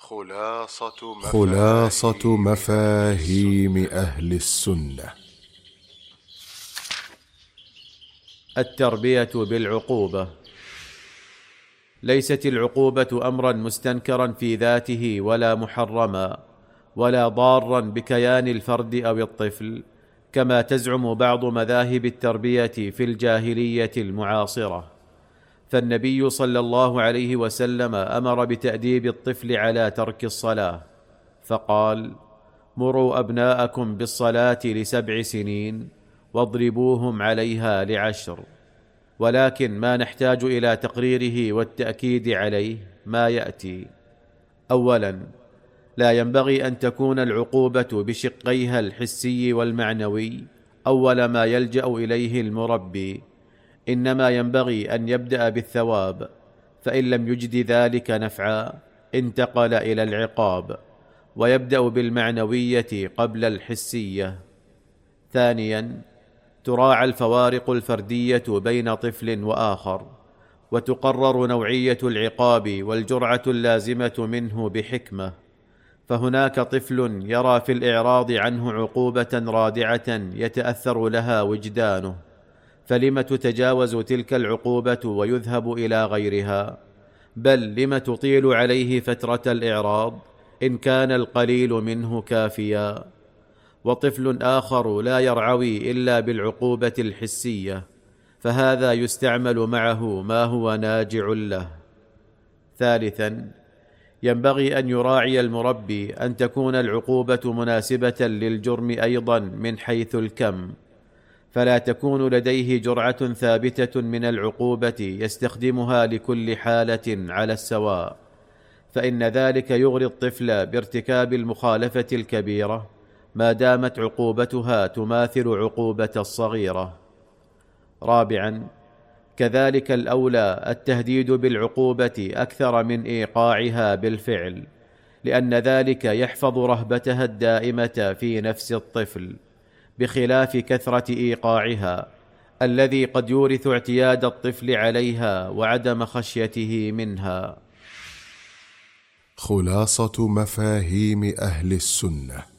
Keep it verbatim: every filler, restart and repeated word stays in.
خلاصة مفاهيم, خلاصة مفاهيم أهل السنة. التربية بالعقوبة. ليست العقوبة أمرا مستنكرا في ذاته ولا محرما ولا ضارا بكيان الفرد أو الطفل، كما تزعم بعض مذاهب التربية في الجاهلية المعاصرة. فالنبي صلى الله عليه وسلم أمر بتأديب الطفل على ترك الصلاة، فقال: مروا أبناءكم بالصلاة لسبع سنين واضربوهم عليها لعشر. ولكن ما نحتاج إلى تقريره والتأكيد عليه ما يأتي. أولا، لا ينبغي أن تكون العقوبة بشقيها الحسي والمعنوي أول ما يلجأ إليه المربي، إنما ينبغي أن يبدأ بالثواب، فإن لم يجد ذلك نفعا انتقل إلى العقاب، ويبدأ بالمعنوية قبل الحسية. ثانيا، تراعى الفوارق الفردية بين طفل وآخر، وتقرر نوعية العقاب والجرعة اللازمة منه بحكمة. فهناك طفل يرى في الإعراض عنه عقوبة رادعة يتأثر لها وجدانه، فلم تتجاوز تلك العقوبة ويذهب إلى غيرها؟ بل لم تطيل عليه فترة الإعراض إن كان القليل منه كافيا؟ وطفل آخر لا يرعوي إلا بالعقوبة الحسية، فهذا يستعمل معه ما هو ناجع له. ثالثا، ينبغي أن يراعي المربي أن تكون العقوبة مناسبة للجرم أيضا من حيث الكم، فلا تكون لديه جرعة ثابتة من العقوبة يستخدمها لكل حالة على السواء، فإن ذلك يغري الطفل بارتكاب المخالفة الكبيرة ما دامت عقوبتها تماثل عقوبة الصغيرة. رابعا، كذلك الأولى التهديد بالعقوبة أكثر من إيقاعها بالفعل، لأن ذلك يحفظ رهبتها الدائمة في نفس الطفل، بخلاف كثرة إيقاعها الذي قد يورث اعتياد الطفل عليها وعدم خشيته منها. خلاصة مفاهيم أهل السنة.